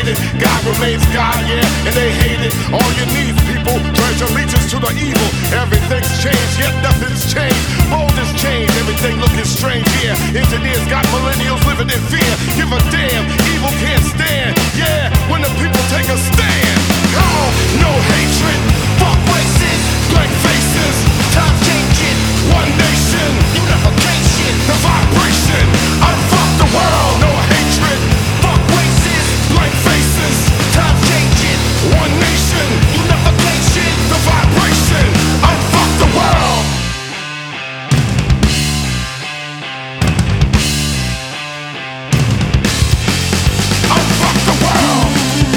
it. God remains God, yeah, and they hate it. All you need, people, pledge allegiance to the evil. Everything's changed, yet nothing's changed. Bold has changed, everything looking strange here. Engineers got millennials living in fear. Give a damn, evil can't stand. Yeah, when the people take a stand. Come on, no hatred, fuck races, blank faces. Time's changing, one nation, unification, the vibration, unfuck the world. No hatred, fuck races, blank faces. Time's changing, one nation, unification, the vibration, unfuck the world. Unfuck the world.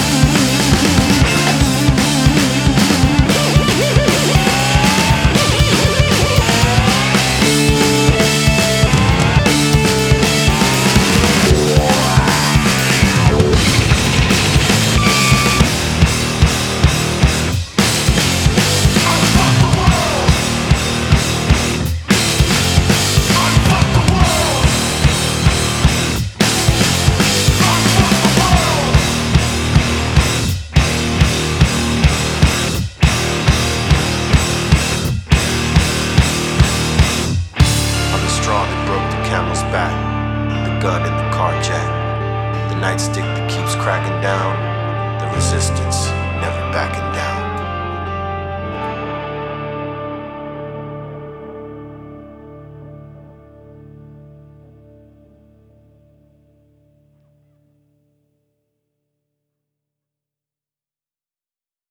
Camel's back, the gun in the car jack, the nightstick that keeps cracking down, the resistance never backing down.